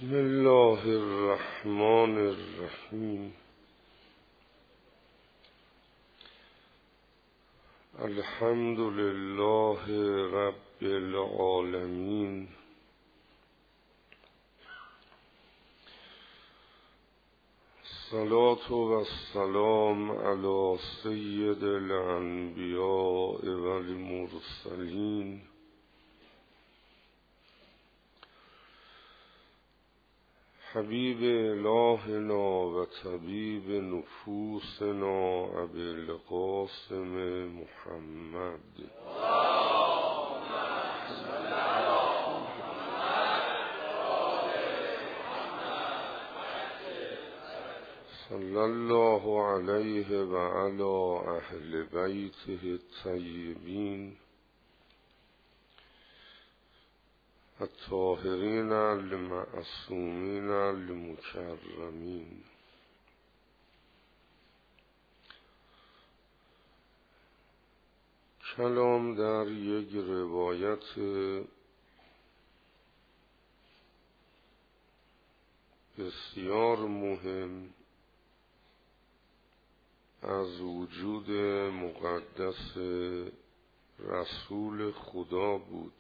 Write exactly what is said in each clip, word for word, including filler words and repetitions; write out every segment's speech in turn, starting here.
بسم الله الرحمن الرحیم. الحمد لله رب العالمین. الصلاة و السلام علی سید الانبیاء و المرسلین حبیب الهنا و طبیب نفوسنا ابی القاسم محمد صلی الله علیه و علی اهل بیته الطیبین الطاهرین المعصومین المکرمین. کلام در یک روایت بسیار مهم از وجود مقدس رسول خدا بود.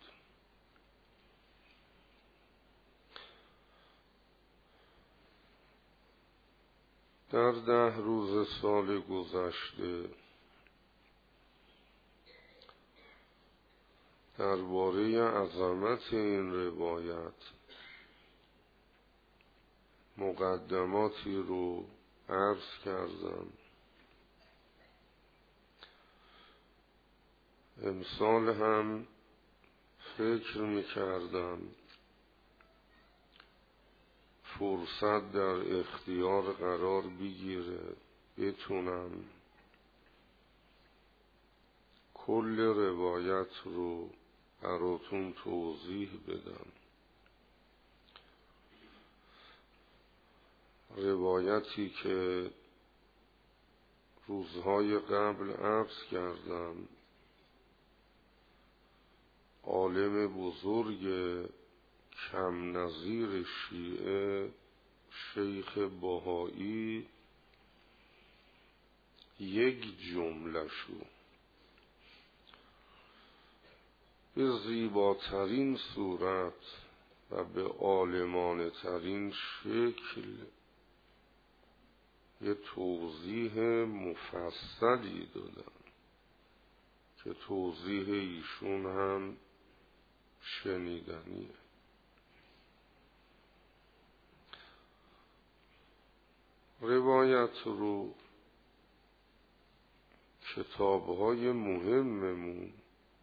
در ده روز سال گذشته درباره عظمت این روایت مقدماتی رو عرض کردم. امسال هم فکر می‌کردم فرصت در اختیار قرار بگیره بتونم کل روایت رو براتون توضیح بدم. روایتی که روزهای قبل عرض کردم عالم بزرگ کم نظیر شیعه شیخ بهایی یک جمله شو به زیباترین صورت و به عالمانه ترین شکل یه توضیح مفصلی دادن که توضیح ایشون هم شنیدنیه. روایت رو کتاب‌های مهممون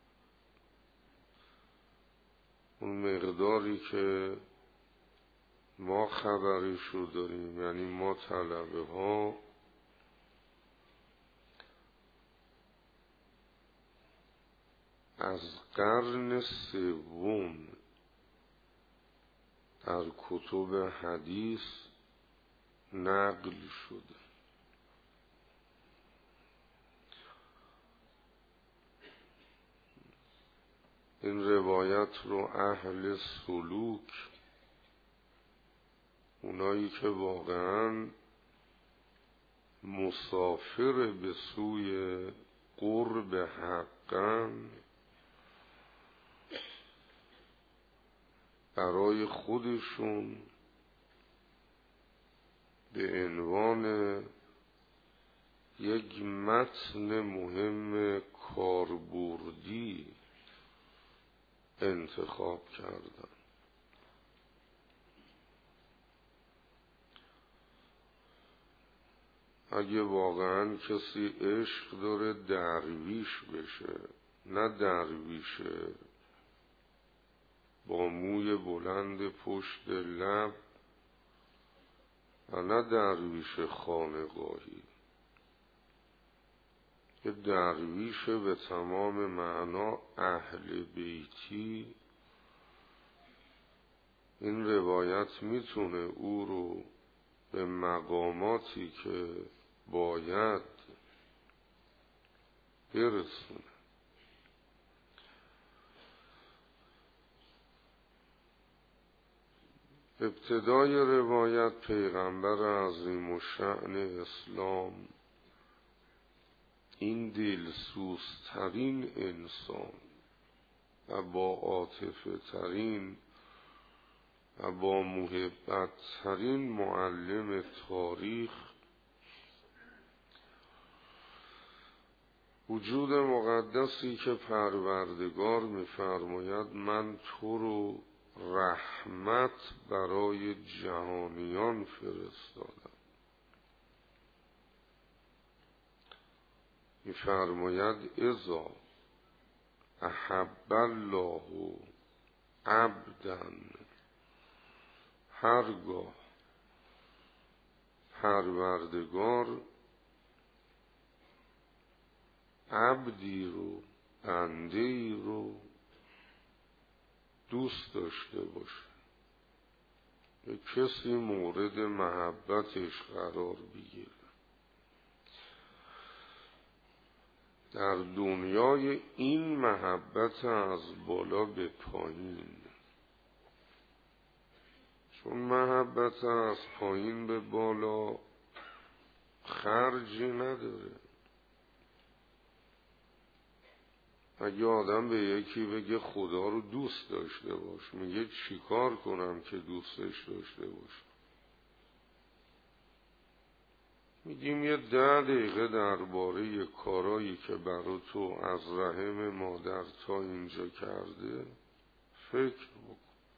اون مقداری که ما خبرشو داریم، یعنی ما طلبه ها، از قرن سوم در کتب حدیث نقل شده. این روایت رو اهل سلوک، اونایی که واقعا مسافر به سوی قرب حقن، برای خودشون به عنوان یک متن مهم کاربردی انتخاب کردن. اگه واقعا کسی عشق داره درویش بشه، نه درویشه با موی بلند پشت لب و نه درویش خانقاهی، یه درویش به تمام معنا اهل بیتی، این روایت میتونه او رو به مقاماتی که باید برسونه. ابتدای روایت پیغمبر عظیم الشأن اسلام، این دلسوزترین انسان و با عاطفه ترین و با محبت ترین معلم تاریخ، وجود مقدسی که پروردگار می‌فرماید من تو رو رحمت برای جهانیان فرستادم. می‌فرماید اذا احب الله عبدا، هرگاه پروردگار عبدی رو، بنده‌ای رو دوست داشته باشه، به کسی مورد محبتش قرار بگیره، در دنیای این محبت از بالا به پایین، چون محبت از پایین به بالا خرجی نداره. اگه آدم به یکی بگه خدا رو دوست داشته باش، میگه چی کار کنم که دوستش داشته باش؟ میگیم یه ده دقیقه درباره کارایی که برای تو از رحم مادر تا اینجا کرده فکر بکن.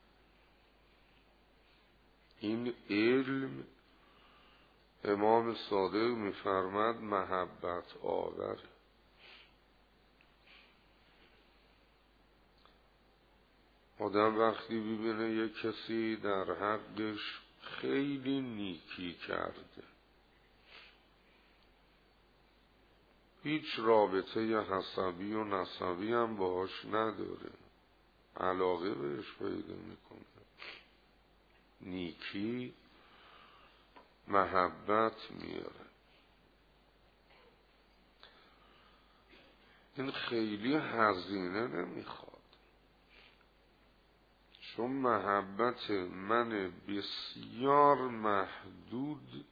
این علم امام صادق میفرماد محبت آور. آدم وقتی ببینه یک کسی در حقش خیلی نیکی کرده، هیچ رابطه حسبی و نسبی هم باهاش نداره، علاقه بهش پیدا میکنه، نیکی محبت میاره. این خیلی هزینه نمیخواد، چون محبت من بسیار محدود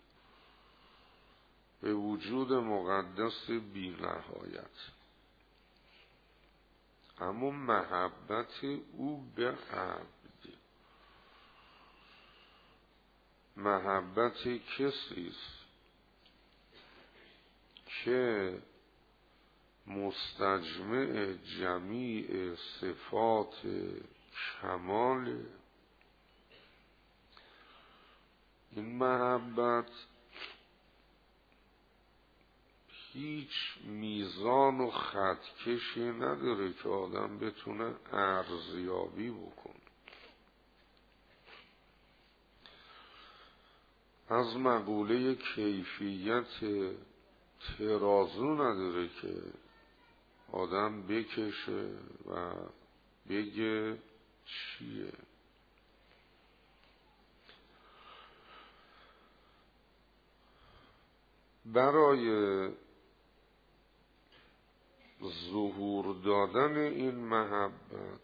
به وجود مقدس بی نهایت، اما محبت او به عبد، محبت کسی است که مستجمع جمیع صفات کمال، این محبت هیچ میزان و خطکشی نداره که آدم بتونه ارزیابی بکنه. از مقوله کیفیت ترازو نداره که آدم بکشه و بگه چیه. برای ظهور دادن این محبت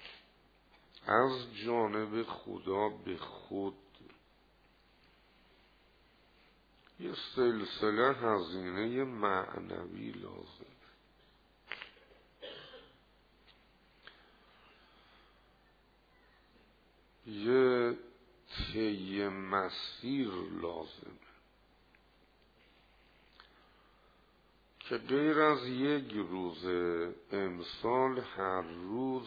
از جانب خدا به خود یه سلسله هزینه معنوی لازم، یه طی مسیر لازم که غیر از یک روز امسال هر روز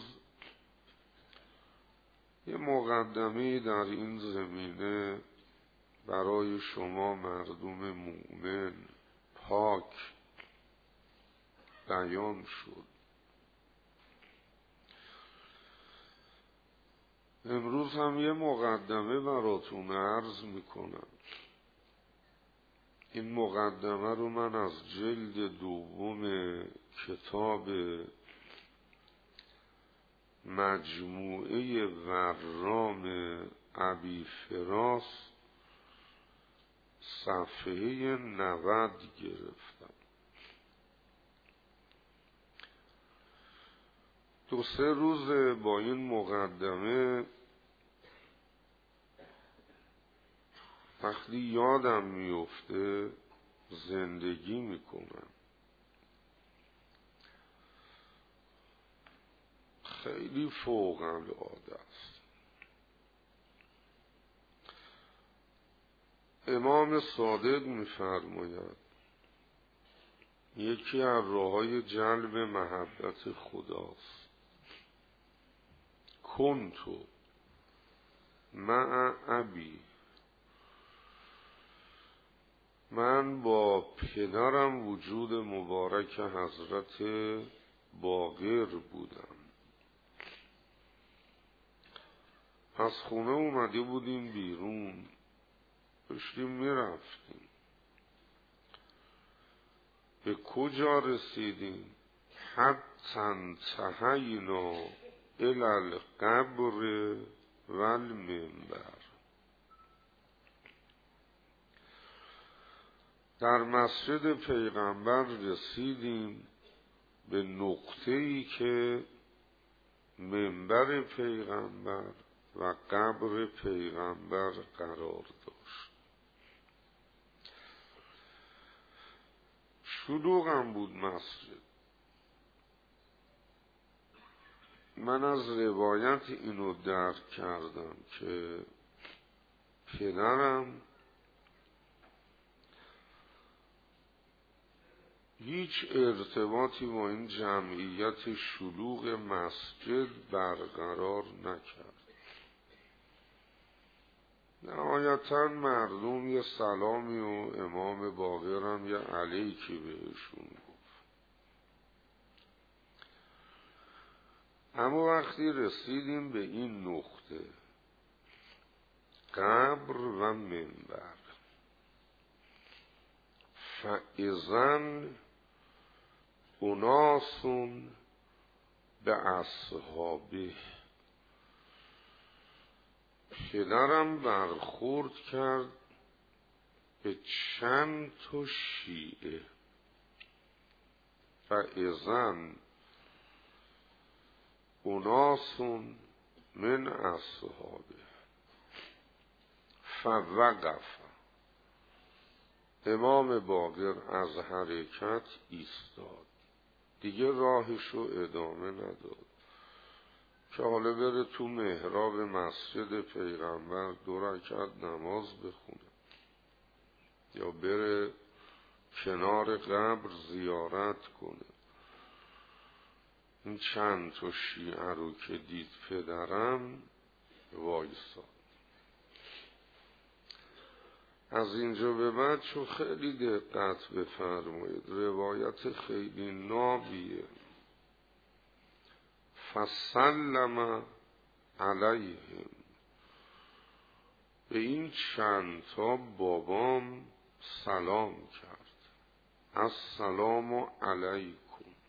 یه مقدمه در این زمینه برای شما مردم مؤمن پاک بیان شد. امروز هم یه مقدمه براتون عرض میکنم. این مقدمه رو من از جلد دوم کتاب مجموعه ورام ابی فراس صفحه نود گرفتم. دو سه روز با این مقدمه وقتی یادم میفته زندگی میکنم. خیلی فوق العاده است. امام صادق میفرماید یکی از راه‌های جلب محبت خداست. کنتو مع ابی، من با پدرم وجود مبارک حضرت باقر بودم. از خونه اومده بودیم بیرون، داشتیم میرفتیم. به کجا رسیدیم؟ حتی انتهینا الی القبر والمنبر. در مسجد پیغمبر رسیدیم به نقطه‌ای که منبر پیغمبر و قبر پیغمبر قرار داشت. شلوغم بود مسجد. من از روایت اینو درک کردم که پدرم هیچ ارتباطی با این جمعیت شلوغ مسجد برقرار نکرد. نهایتا مردم یه سلامی و امام باقرم یه علیکی بهشون گفت. اما وقتی رسیدیم به این نقطه قبر و منبر، فاذن اناس به اصحابه، پدرم برخورد کرد به چند تا شیعه. فاذن اناس من اصحابه فوقف، امام باقر از حرکت ایستاد، دیگه راهشو ادامه نداد که حالا بره تو محراب مسجد پیغمبر دو رکعت نماز بخونه یا بره کنار قبر زیارت کنه. این چند تا شیعه رو که دید پدرم وایساد. از اینجا به بعد چون خیلی دقت بفرمایید، روایت خیلی نابیه. فسلم علیهم، به این چند تا بابام سلام کرد. السلام علیکم.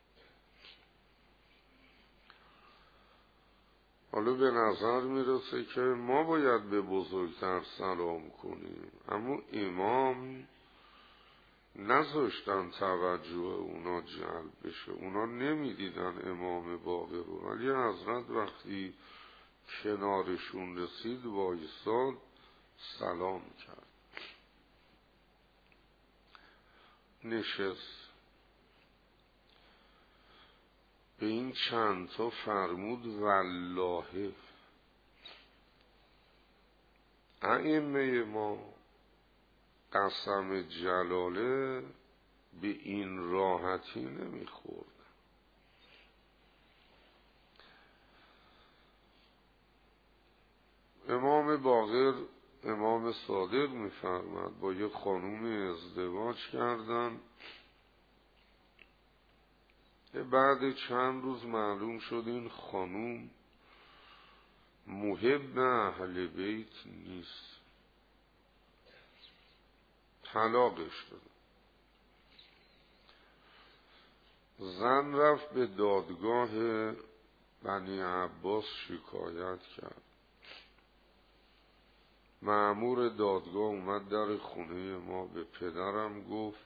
حالا به نظر میرسه که ما باید به بزرگتر سلام کنیم، اما امام نذاشتن توجه اونا جلب بشه. اونا نمیدیدن امام باقر رو، ولی حضرت وقتی کنارشون رسید وایساد سلام کرد، نشست. به این چند تا فرمود والله ائمه ما قسم جلاله به این راحتی نمیخورد. امام باقر، امام صادق میفرماد با یه خانوم ازدواج کردن. بعد چند روز معلوم شد این خانوم محب اهل بیت نیست، طلاقش داد. زن رفت به دادگاه بنی عباس شکایت کرد. مأمور دادگاه اومد در خونه ما، به پدرم گفت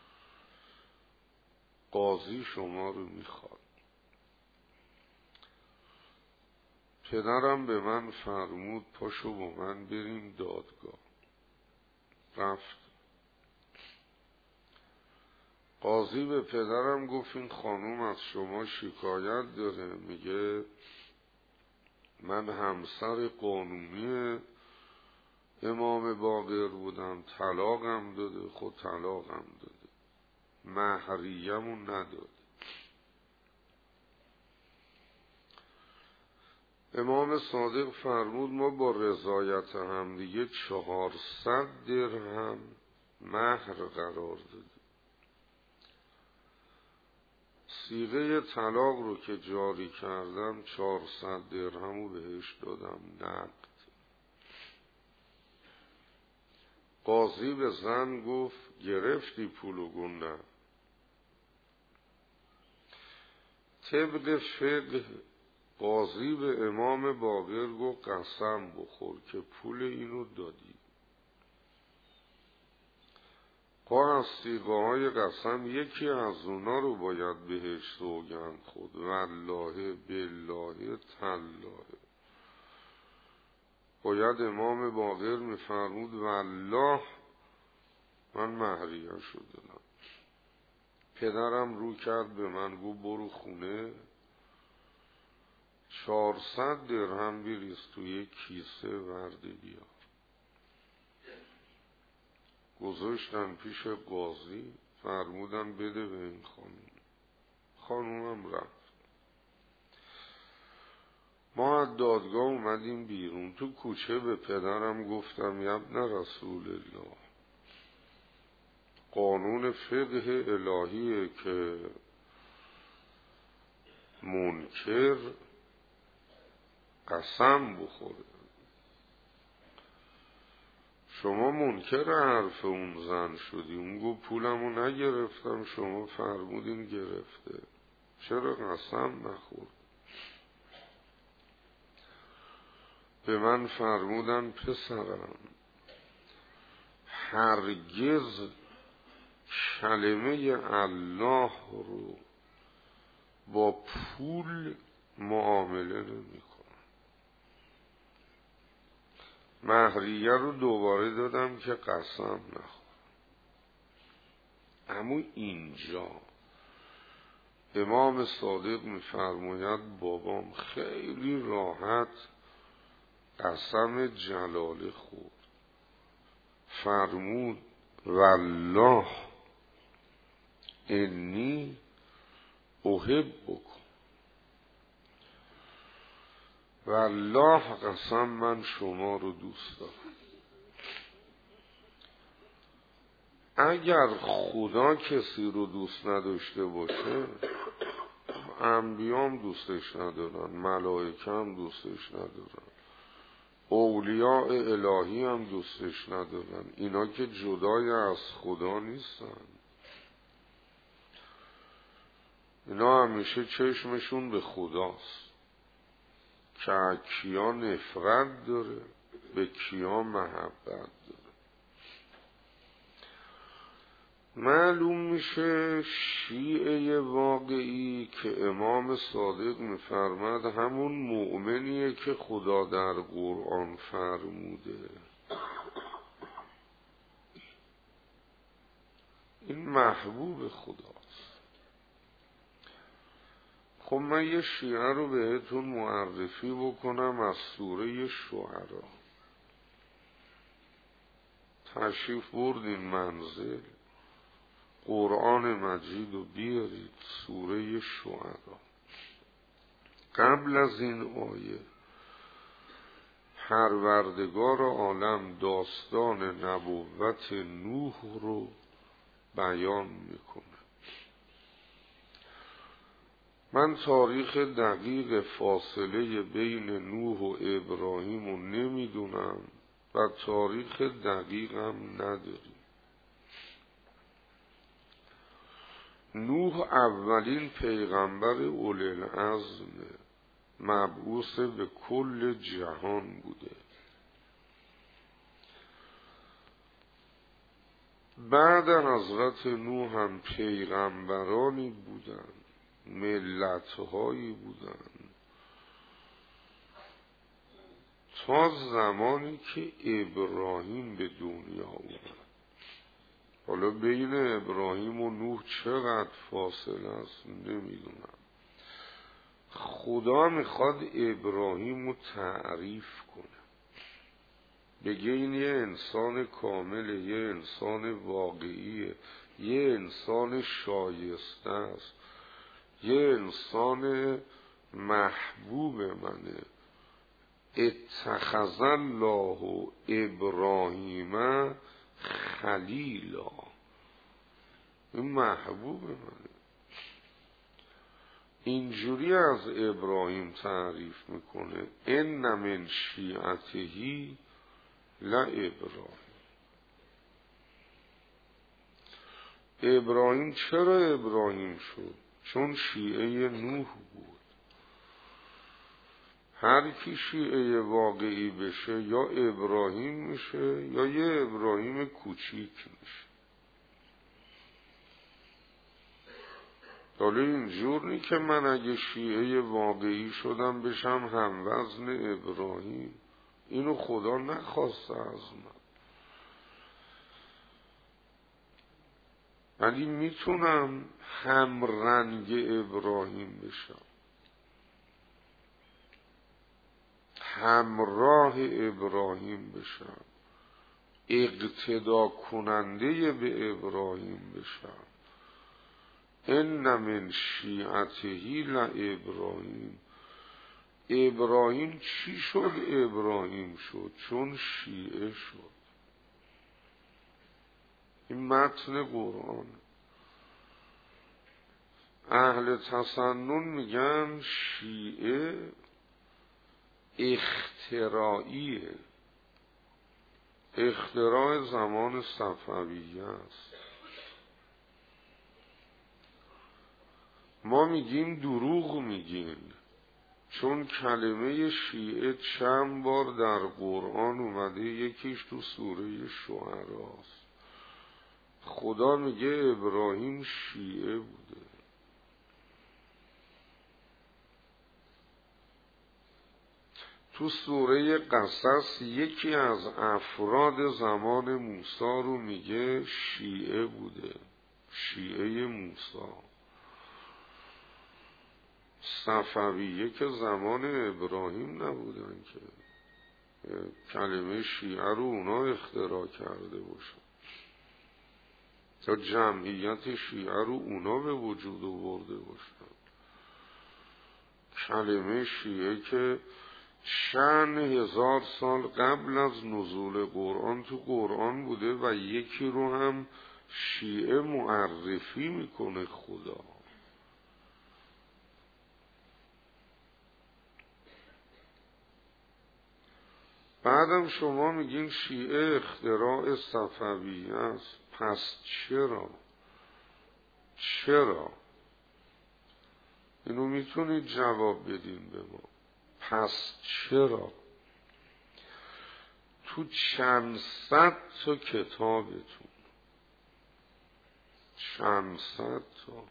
قاضی شما رو میخواد. پدرم به من فرمود پاشو با من بریم دادگاه. رفت. قاضی به پدرم گفت این خانوم از شما شکایت داره، میگه من همسر قانونی امام باقر بودم، طلاقم داده، خود طلاقم داده، مهریه‌مون نداده. امام صادق فرمود ما با رضایت هم دیگه چهارصد درهم مهر قرار دادیم. صیغه طلاق رو که جاری کردم چهارصد درهم رو بهش دادم نقد. قاضی به زن گفت گرفتی پولو؟ گفت نه. طبق فقه قاضی به امام باقر گفت قسم بخور که پول اینو دادی. قا از صیغه های قسم یکی از اونا رو باید بهش سوگند خود، والله بالله تالله. باید امام باقر میفرمود والله من مهریه شو دادم. پدرم رو کرد به من گفت برو خونه چهارصد درهم بریز توی کیسه ورده بیار. گذاشتن پیش قاضی، فرمودن بده به این خانوم. خانومم رفت. ما از دادگاه اومدیم بیرون، تو کوچه به پدرم گفتم ابن رسول الله، قانون فقه الهیه که منکر قسم بخوره. شما منکر حرف اون زن شدی. اون گو پولمو نگرفتم، شما فرمودین گرفته، چرا قسم نخورد؟ به من فرمودن پسرم هرگز کلمه الله رو با پول معامله نمی کن. مهریه رو دوباره دادم که قسم نخور. اما اینجا امام صادق میفرماید بابام خیلی راحت قسم جلاله خورد. فرمود والله انی احبکم، والله قسم من شما رو دوست دارم. اگر خدا کسی رو دوست نداشته باشه، انبیام دوستش ندارن، ملائکه هم دوستش ندارن، اولیاء الهی هم دوستش ندارن. اینا که جدای از خدا نیستن. اینا همیشه چشمشون به خداست که کیا نفرت داره، به کیا محبت داره. معلوم میشه شیعه واقعی که امام صادق میفرماد همون مؤمنیه که خدا در قرآن فرموده. این محبوب خداست. خب من یه شیعه رو بهتون معرفی بکنم از سوره شعرا. تشریف بردین منزل، قرآن مجید رو بیارید سوره شعرا. قبل از این آیه پروردگار عالم داستان نبوت نوح رو بیان میکنه. من تاریخ دقیق فاصله بین نوح و ابراهیم رو نمیدونم و تاریخ دقیقم نداریم. نوح اولین پیغمبر اولوالعزم مبعوث به کل جهان بوده. بعد حضرت نوح هم پیغمبرانی بودن، ملت‌هایی بودن، تا زمانی که ابراهیم به دنیا اومد. حالا بین ابراهیم و نوح چقدر فاصله است نمیدونم. خدا میخواد ابراهیم رو تعریف کنه، بگه این یه انسان کامله، یه انسان واقعیه، یه انسان شایسته است، یه انسان محبوب منه. اتخذ الله ابراهیم خلیلا، این محبوب منه. اینجوری از ابراهیم تعریف میکنه، ان من شیعته لابراهیم. ابراهیم چرا ابراهیم شد؟ چون شیعه نوح بود. هر کی شیعه واقعی بشه یا ابراهیم میشه یا یه ابراهیم کوچیک میشه. حالا اینجور نی که من اگه شیعه واقعی شدم بشم هم وزن ابراهیم، اینو خدا نخواسته از من. ولی میتونم هم رنگ ابراهیم بشم، همراه ابراهیم بشم، اقتدا کننده به ابراهیم بشم. ان من شیعته لابراهیم. ابراهیم چی شد؟ ابراهیم شد چون شیعه شد. این متن قرآن. اهل تسنن میگن شیعه اختراعیه، اختراع زمان صفویه است. ما میگیم دروغ میگین، چون کلمه شیعه چند بار در قرآن اومده، یکیش تو سوره شعراست. خدا میگه ابراهیم شیعه بوده. تو سوره قصص یکی از افراد زمان موسی رو میگه شیعه بوده، شیعه موسی. صفویه که زمان ابراهیم نبودن که کلمه شیعه رو اونا اختراع کرده باشن، تا جمعیت شیعه رو اونا به وجود آورده باشن. کلمه شیعه که چند هزار سال قبل از نزول قرآن تو قرآن بوده و یکی رو هم شیعه معرفی میکنه خدا. بعدم شما میگین شیعه اختراع صفویه است. پس چرا؟ چرا؟ اینو میتونید جواب بدین به ما. پس چرا؟ تو چند صد تا کتابتون، چند صد تا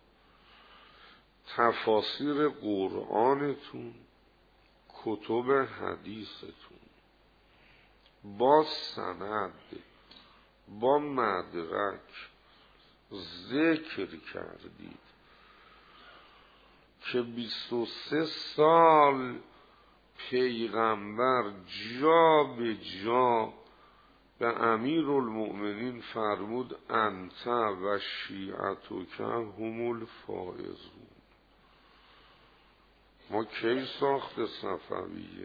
تفاسیر قرآنتون، کتب حدیثتون با سند، با مدرک ذکر کردید که بیست و سه سال پیغمبر جا به جا به امیرالمؤمنین فرمود انت و شیعتک هم الفائزون. ما کی ساخت صفویه؟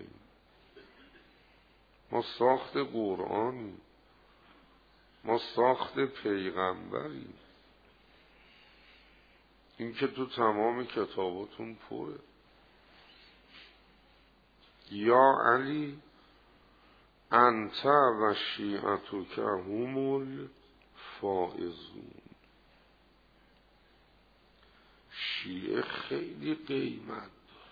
ما ساخت قرآنی، ما ساخت پیغمبری. این که تو تمام کتاباتون پره. یا علی انت و شیعتک هم الفائزون. شیعه خیلی قیمت.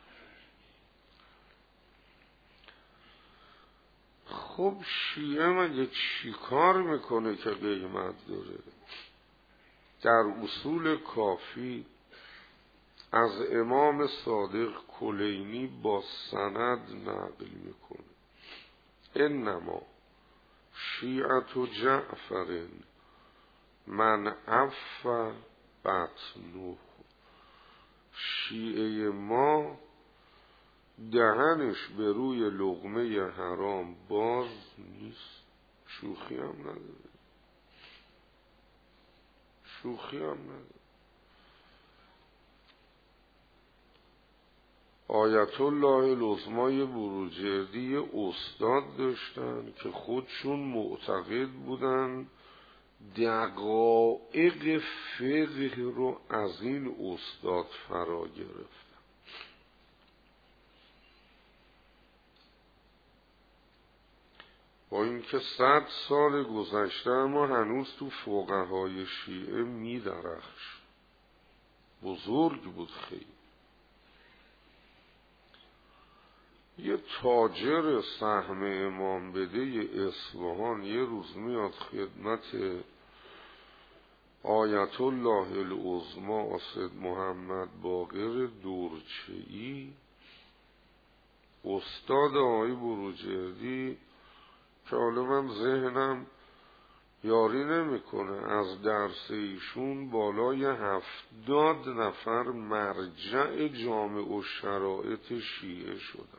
خب شیعه مگه چی کار میکنه که قیمت داره؟ در اصول کافی از امام صادق کلینی با سند نقل میکنه انما شیعت جعفر من عف بطنه، شیعه ما دهنش به روی لقمه حرام باز نیست. شوخی هم نداره، شوخی هم نداره. آیت الله العظمای بروجردی استاد داشتن که خودشون معتقد بودن دقایق فقه رو از این استاد فرا گرفتن. با اینکه صد سال گذشته اما هنوز تو فقهای شیعه می درخش. بزرگ بود خیلی. یه تاجر سهم امام بده اصفهان یه روز میاد خدمت آیت الله العظما سید محمد باقر دورچه‌ای، استاد آقای بروجردی، که حالا من ذهنم یاری نمیکنه از درس ایشون بالای هفتاد نفر مرجع جامع و شرایط شیعه شدن.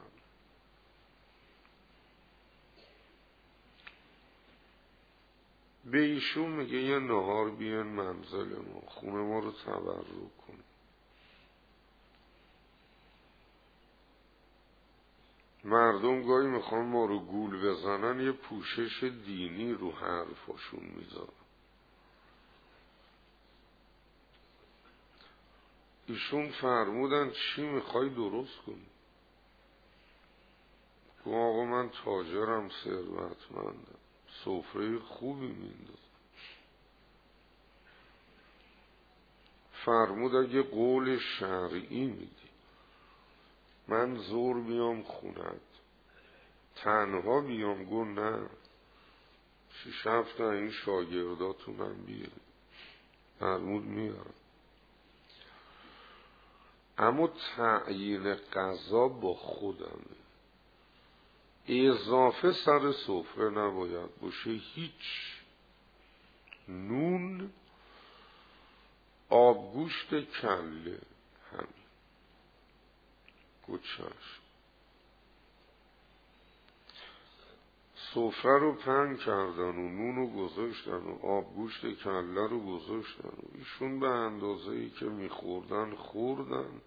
به ایشون میگه یه نهار بیان منزل ما، خونه ما رو تبرک کن. مردم گاهی میخوان ما رو گول بزنن، یه پوشش دینی رو حرفاشون میذارن. ایشون فرمودن چی میخوای درست کنی؟ گفت آقا من تاجرم، ثروتمندم، سفره خوبی میندازم. فرمود اگه قول شرعی میدی من زور بیام خونت، تنها بیام؟ گو نه، شیش هفت این شاگرداتونم بیاری. فرمود میارم، اما تعیین قضا با خودمه، اضافه سر سفره نباید باشه، هیچ. نون، آبگوشت کله، همین. گوچش سفره رو پهن کردن و نون رو گذاشتن و آبگوشت کله رو گذاشتن و ایشون به اندازه ای که میخوردن خوردن.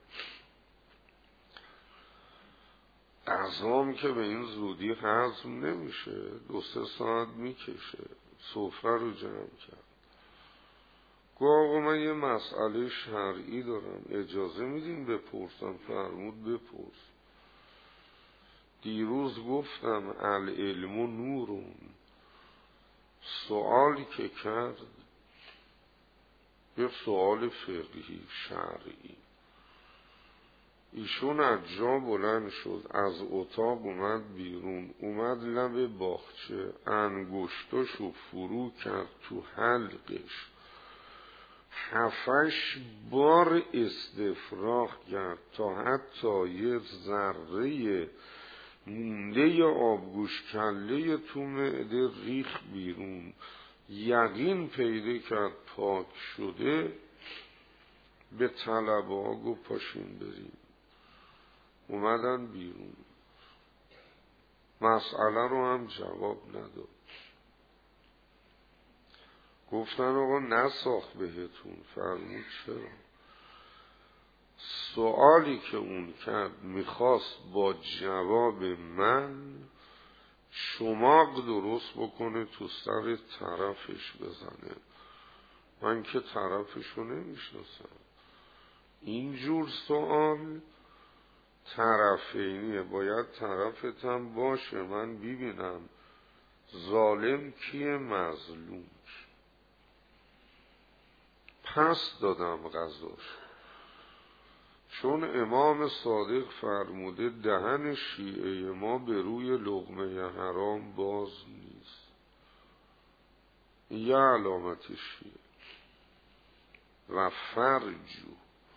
غذام که به این زودی هضم نمیشه، دو سه ساعت میکشه. سفره رو جمع کرد. گفت آقا من یه مسئله شرعی دارم، اجازه میدین بپرسم؟ فرمود بپرس. دیروز گفتم العلم نورون، سوالی که کرد یه سوال فقهی شرعی. ایشون از جا بلند شد، از اتاق اومد بیرون، اومد لب باغچه، انگشتاشو فرو کرد تو حلقش، هفتش بار استفراغ کرد تا حتی یه ذره مونده آبگوش کله تو معده ریخ بیرون. یقین پیدا کرد پاک شده. به طلبه ها گفت پاشین بریم. اومدن بیرون، مسئله رو هم جواب نداد. گفتن آقا نساخت بهتون؟ فرمود چرا؟ سوالی که اون کرد میخواست با جواب من شماغ درست بکنه تو سر طرفش بزنه. من که طرفشو نمیشناسم. اینجور سوال طرفینیه، باید طرفتم باشه، من ببینم ظالم کیه، مظلوم کی. پس دادم قضاش، چون امام صادق فرموده دهن شیعه ما به روی لقمه حرام باز نیست. یه علامت شیعه. و فرجو،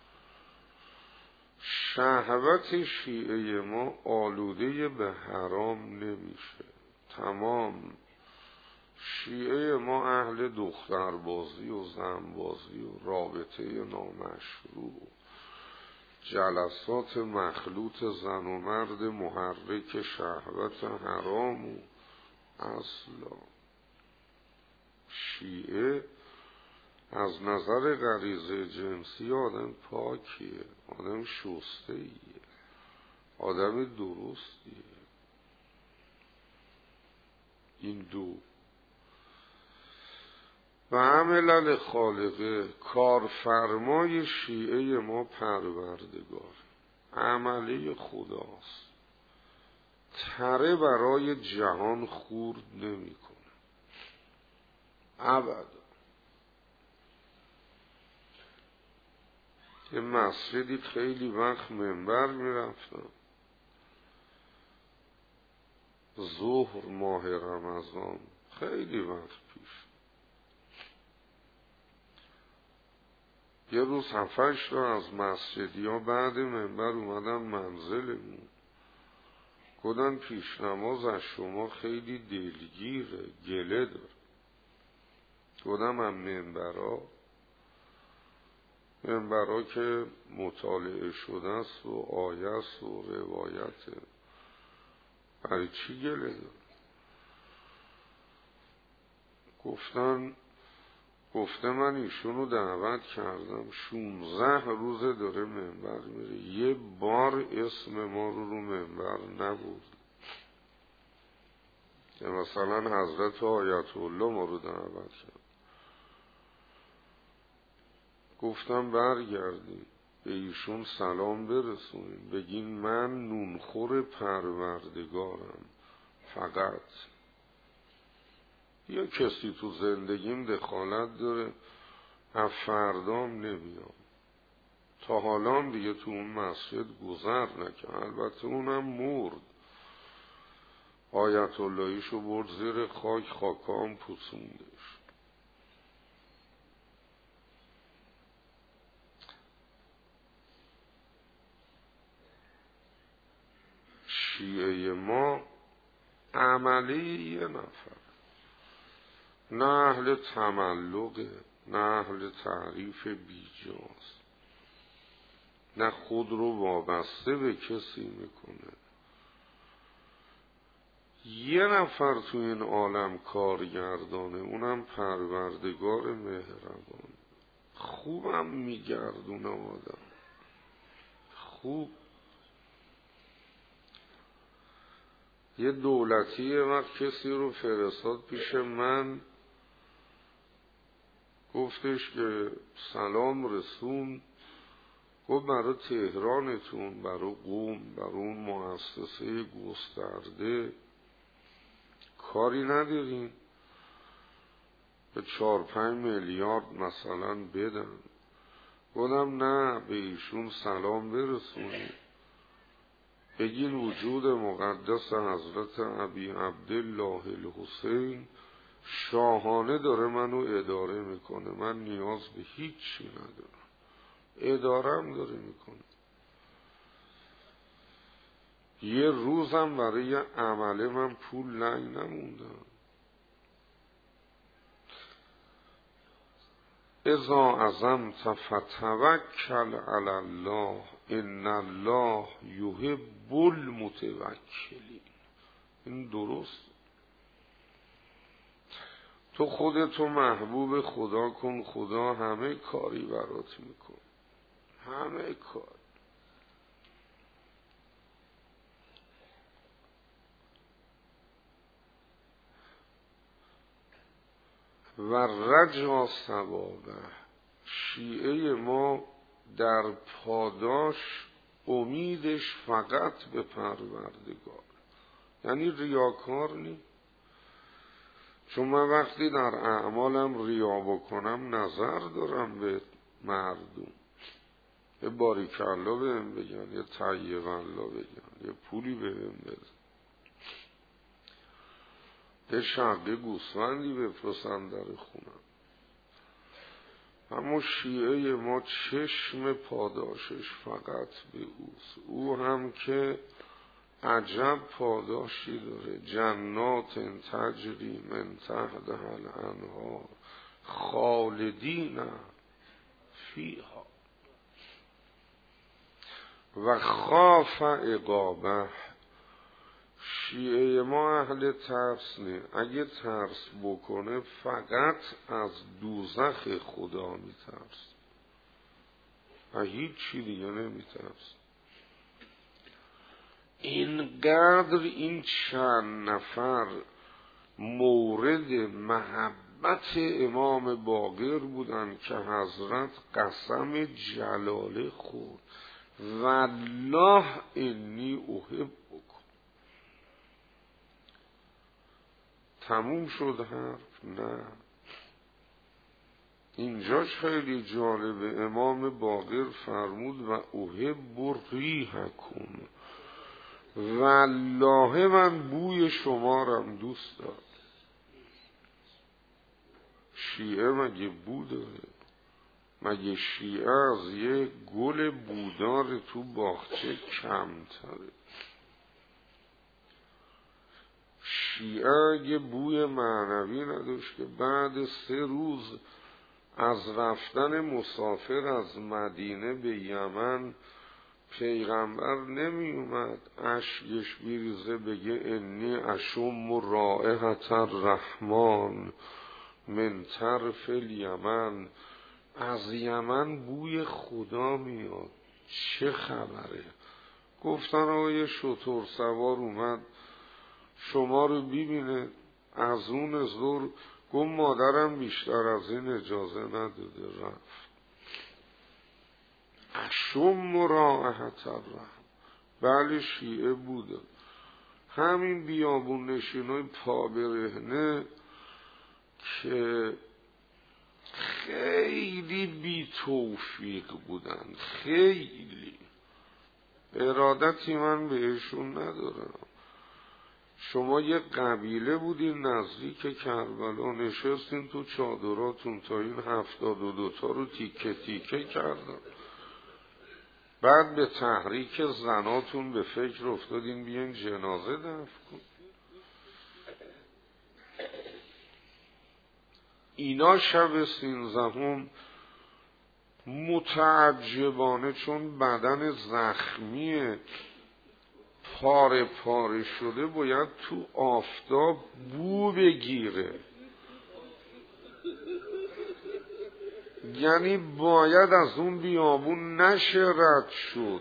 شهوت شیعه ما آلوده به حرام نمیشه. تمام شیعه ما اهل دختربازی و زنبازی و رابطه نامشروع، جلسات مخلوط زن و مرد محرک شهوت حرام و اصلا. شیعه از نظر غریزه جنسی آدم پاکیه، آدم شسته‌ایه، آدم درستیه. این دو و عمل خالقه، کارفرمای شیعه ما پروردگار، عملی خداست، تره برای جهان خورد نمی کنه ابدا. یه مسجدی خیلی وقت منبر می رفتم، ظهر ماه رمضان، خیلی وقت پیش، یه روز هفتش تا از مسجدی ها بعد منبر اومدن منزلمون، گفتن پیش نماز از شما خیلی دلگیره، گله داره. گفتم هم منبرها منبرها که مطالعه شده است و آیه است و روایته، برای چی گله داره؟ گفتن گفته من ایشونو دعوت کردم شونزده روزه داره منبر میره، یه بار اسم ما رو رو منبر نبود که مثلا حضرت آیت الله ما رو دعوت کرد. گفتم برگردیم به ایشون سلام برسونیم، بگین من نونخور پروردگارم فقط. یا کسی تو زندگیم دخالت داره، از فردام نمیام. تا حالا دیگه تو اون مسجد گذر نکرد، البته اونم مرد، آیت اللهیشو برد زیر خاک، خاکام پوسوندش. شیعه ما عملی یه نفر، نه اهل تملقه، نه اهل تعریف بیجاست، نه خود رو وابسته به کسی میکنه. یه نفر تو این عالم کارگردانه، اونم پروردگار مهربان، خوبم میگردونه آدم خوب. یه دولتی یه وقت کسی رو فرستاد پیش من، گفتش که سلام رسون، گفت برای تهرانتون، برای قم، برای اون مؤسسه گسترده کاری ندارین؟ به چار پنج میلیارد مثلا بدن. گفتم نه، به ایشون سلام برسونید، بگین وجود مقدس حضرت ابی عبدالله الحسین شاهانه داره منو اداره میکنه، من نیاز به هیچی ندارم، ادارم داره میکنه. یه روزم برای عمله من پول لنگ نموندم. اذا عزمت فتوکل علی الله ان الله یحب المتوکلین. این درست. تو خودتو محبوب خدا کن، خدا همه کاری برات میکن، همه کار. و رجا ثوابه، شیعه ما در پاداش امیدش فقط به پروردگار، یعنی ریاکار نی. چون من وقتی در اعمالم ریا بکنم نظر دارم به مردم، یه باریکالله بهم بگن، یه طیب الله بگن، یه پولی بهم بدن، یه شقه گوسفندی بفرستن در خونم. اما شیعه ما چشم پاداشش فقط به اوست، او هم که عجب پاداشی داره. جنات تجری من تحتها الانهار خالدین فیها و خاف عقابه. شیعه ما اهل ترس نه، اگه ترس بکنه فقط از دوزخ خدا میترس و هیچ چی دیگه نمیترس. اینقدر این چند نفر مورد محبت امام باقر بودن که حضرت قسم جلاله خورد والله انی احب بکن. تموم شد حرف؟ نه، اینجاش خیلی جالبه. امام باقر فرمود و احب ریحکم، والله من بوی شما رم دوست دارم. شیعه مگه بو داره؟ مگه شیعه از یه گل بودار تو باغچه کمتره؟ شیعه اگه بوی معنوی نداشت که بعد سه روز از رفتن مسافر از مدینه به یمن پیغمبر نمی اومد اشکش بیریزه بگه انی اشم رائحة الرحمن من طرف الیمن، از یمن بوی خدا میاد، چه خبره؟ گفتن آقای شتر سوار اومد شما رو ببینه، از اون زور گفت مادرم بیشتر از این اجازه نداده رفت. اشم رائحة الرحمن. بله شیعه بوده. همین بیابون نشینای پا برهنه که خیلی بی توفیق بودن، خیلی ارادتی من بهشون ندارم. شما یه قبیله بودین نزدیک کربلا، نشستین تو چادراتون تا این هفتاد و دوتا رو تیکه تیکه کردن، بعد به تحریک زناتون به فکر افتادین بیاین جنازه دفن کن. اینا شب سینزدهم متعجبانه چون بدن زخمی پاره پاره شده باید تو آفتاب بو بگیره، یعنی باید از اون بیابون نشه رد شد.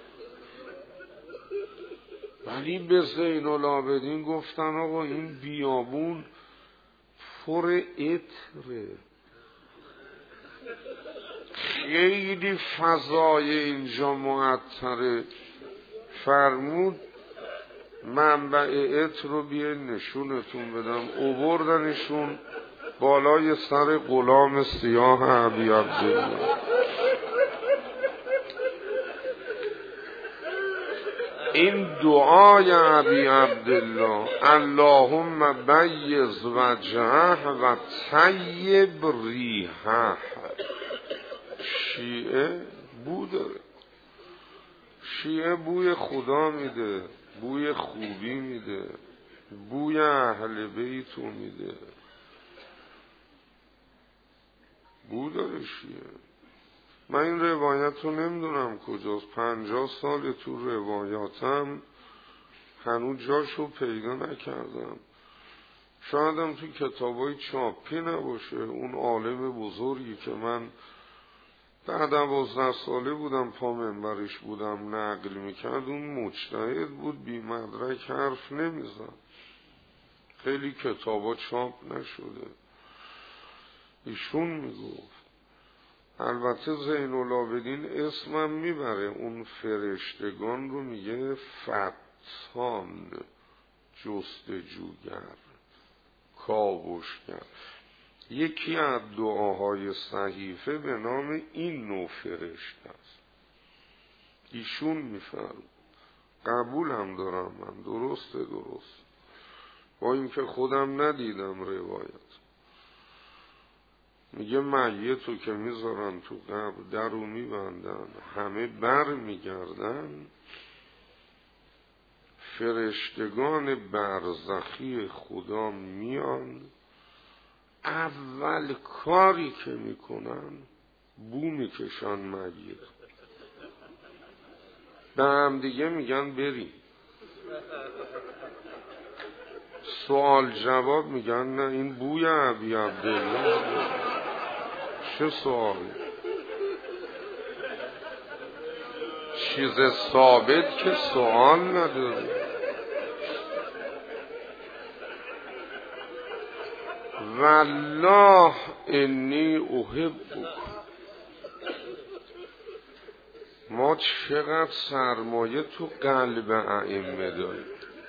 ولی به زین العابدین گفتن آقا این بیابون پر عطره، خیلی فضای اینجا معطره. فرمود منبع عطر رو بیاین نشونتون بدم. آوردنشون بالای سر غلام سیاه ابی عبدالله. این دعای ابی عبدالله اللهم بیض وجهه و طیب ریحه. شیعه بو داره، شیعه بوی خدا میده، بوی خوبی میده، بوی اهل بیتو میده، بو داره شیعه. من این روایت رو نمیدونم کجاست، پنجاه سال تو روایاتم هنوز جاشو پیدا نکردم. شایدم تو کتابای چاپی نباشه. اون عالم بزرگی که من ده دوازده ساله بودم پا منبرش بودم نقل میکرد، اون مجتهد بود، بی مدرک حرف نمیزد، خیلی کتابا چاپ نشده. ایشون میگفت، البته زین العابدین اسمم میبره، اون فرشتگان رو میگه فتان، جستجوگر، کاوشگر. یکی از دعاهای صحیفه به نام این نوع فرشته است. ایشون میفرمود، قبول هم دارم من، درسته درست، با اینکه خودم ندیدم روایت. میگه میتو که میذارن تو قبر در رو میبندن، همه بر میگردن، فرشتگان برزخی خدا میان، اول کاری که میکنن بو میکشن مگیر، به هم دیگه میگن بریم. سوال جواب میگن نه این بوی ابی عبدالله. چه سوالی؟ چیز ثابت که سوال نداره. والله انی احبک. ما چقدر سرمایه تو قلب ائمه داریم.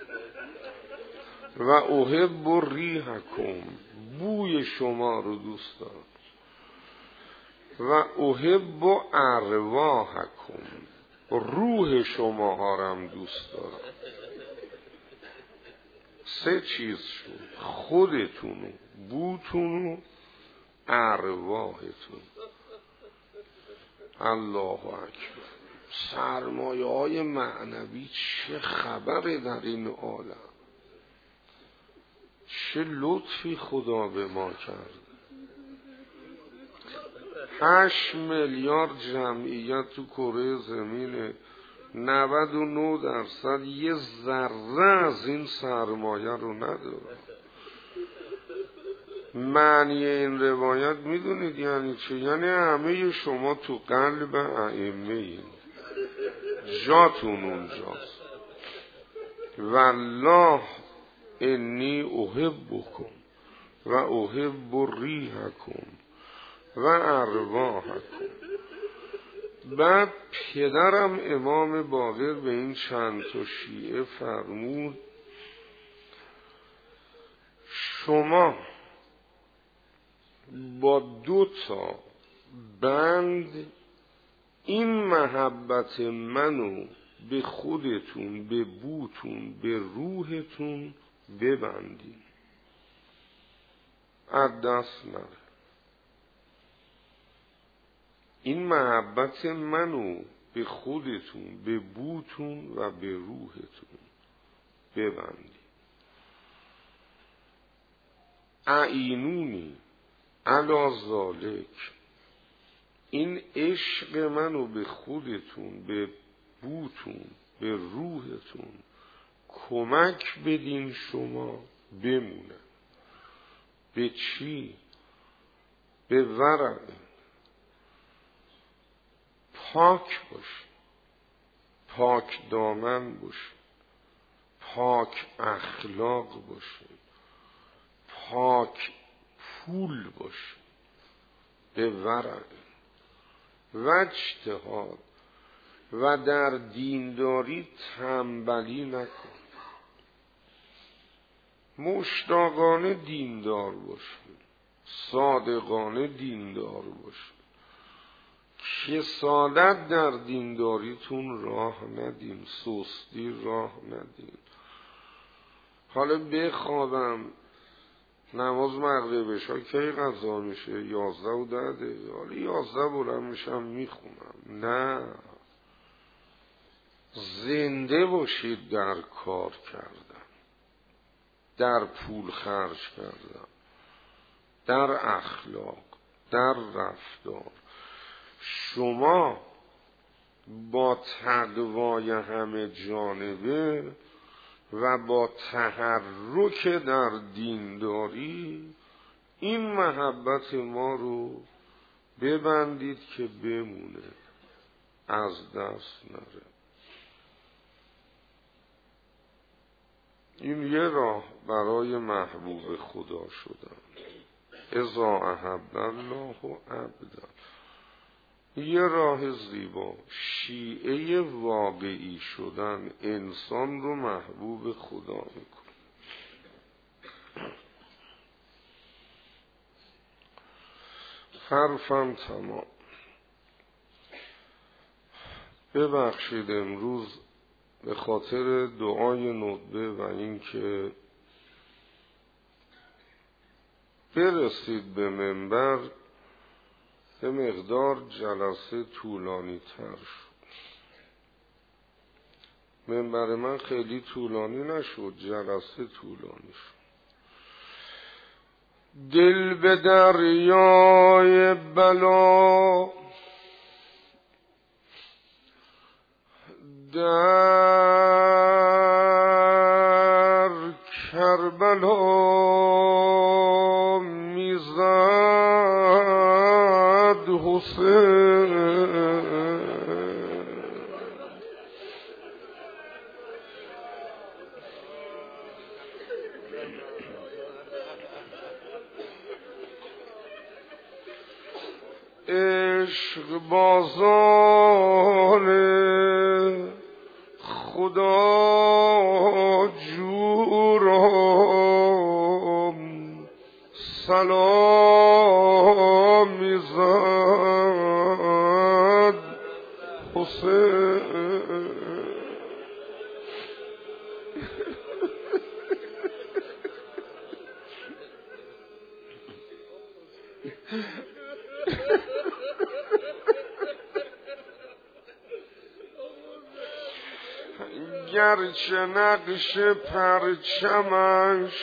و احب ریحکم، بوی شما رو دوست دارم. و احب ارواحکم، روح شما هارم دوست دارم. سه چیز شد، خودتونو، بوتونو، ارواحتون. الله اکبر. سرمایه های معنوی چه خبره در این عالم، چه لطفی خدا به ما کرد. هشت میلیارد جمعیت تو کره زمینه، نود و نه درصد یه ذره از این سرمایه رو نداره. معنی این روایت میدونید یعنی چه؟ یعنی همه شما تو قلب ائمه این، جاتون اونجاست. والله انی احبکم و احب ریحکم و ارواحکم. بعد پدرم امام باقر به این چند تا شیعه فرمود شما با دو تا بند این محبت منو به خودتون، به بوتون، به روحتون ببندین، از دست نره. این محبت منو به خودتون، به بوتون و به روحتون ببندین. اعینونی علی ذالک، این عشق منو به خودتون، به بوتون، به روحتون کمک بدین شما بمونه. به چی؟ به ورع. پاک باش، پاک دامن باش، پاک اخلاق باش، پاک پول باش. به ورع و اجتهاد و در دینداری تنبلی نکن. مشتاقانه دیندار باش، صادقانه دیندار باش. کسالت در دینداریتون راه ندین، سستی راه ندین. حالا بخوابم نماز مغربش ها کی قضا میشه؟ یازده و ده دقیقه. حالا یازده بلند میشم میخونم. نه، زنده باشید در کار کردن، در پول خرج کردن، در اخلاق، در رفتار. شما با تقوای همه جانبه و با تحرک در دینداری این محبت ما رو ببندید که بمونه، از دست نره. این یه راه برای محبوب خدا شدن. اذا احب الله عبدا. یه راه زیبا، شیعه واقعی شدن انسان رو محبوب خدا میکنه. حرفم تمام. ببخشید امروز به خاطر دعای ندبه و این که برسید به منبر به مقدار جلسه طولانی تر شد. منبر من خیلی طولانی نشد، جلسه طولانی شد. دل به دریای بلا در کربلا میزد حسین. عشق بازان خدا جورم سلام میزد حسین. گرچه نقش پرچمش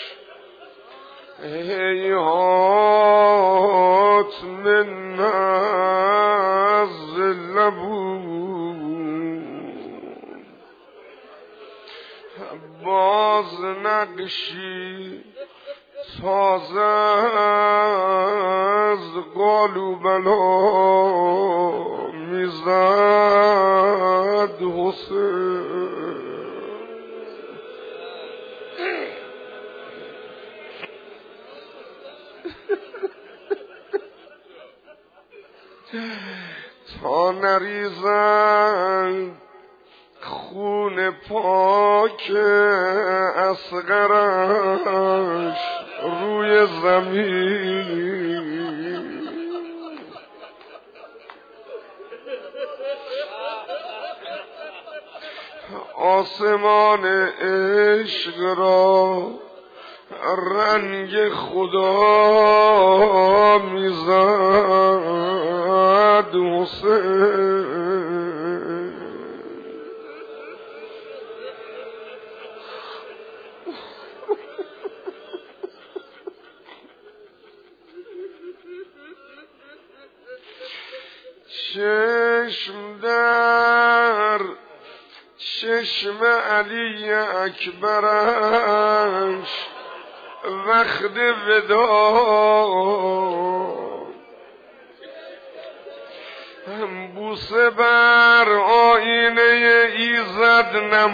هیهات من نزل بود، باز نقشی تازه از قالوبلا میزد حسین. تا نریزد خون پاک اصغرش روی زمین، آسمان عشق را رنگ خدا میزد حسین. چشم در چشم علی اکبرش وقت وداع، بوسه بر آینه ایزد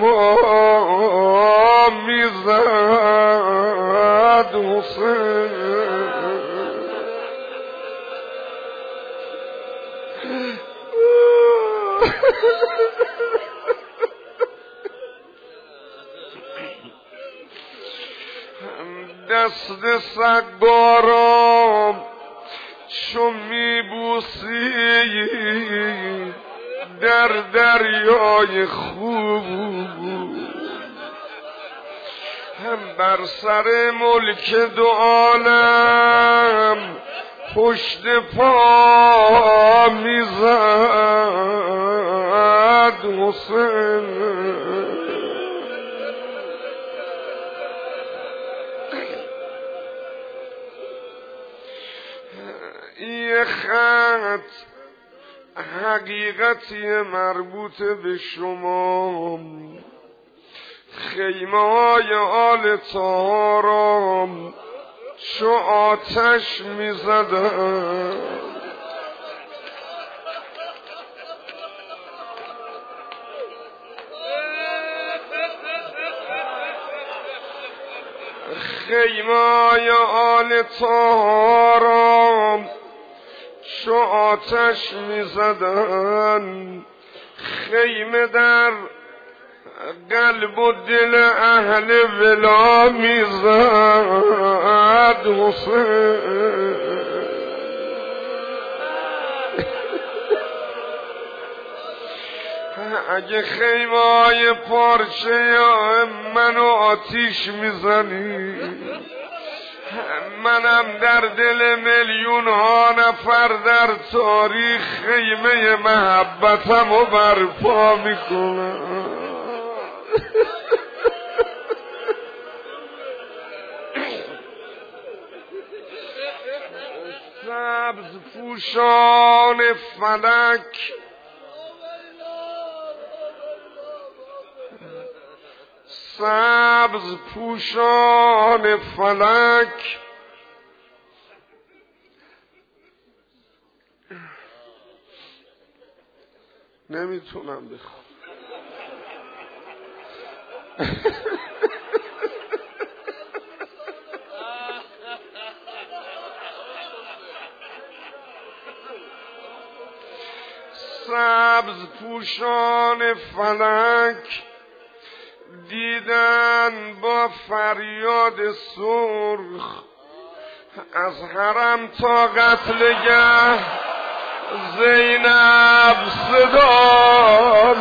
نما میزد حسین. دست سگبارم چو میبوسی در دریای خوب، هم بر سر ملک دو عالم پشت پا میزد حسین. یه خط حقیقتی مربوط به شما، خیمه های آل طهارم چو آتش میزدن، خیمه های آل طهارم چو آتش میزدن، خیمه در قلب و دل اهل ولا میزد حسین. اگه خیمه های پارچه منو آتیش میزنی، منم در دل میلیون ها نفر در تاریخ خیمه محبتمو برپا میکنم. سبز پوشان فلک سبز پوشان فلک نمیتونم بخوام. سبز پوشان فلک دیدن با فریاد سرخ از حرم تا قتلگه زینب صدا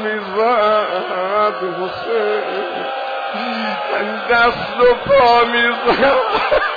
میزد، حسین دست و پا میزد.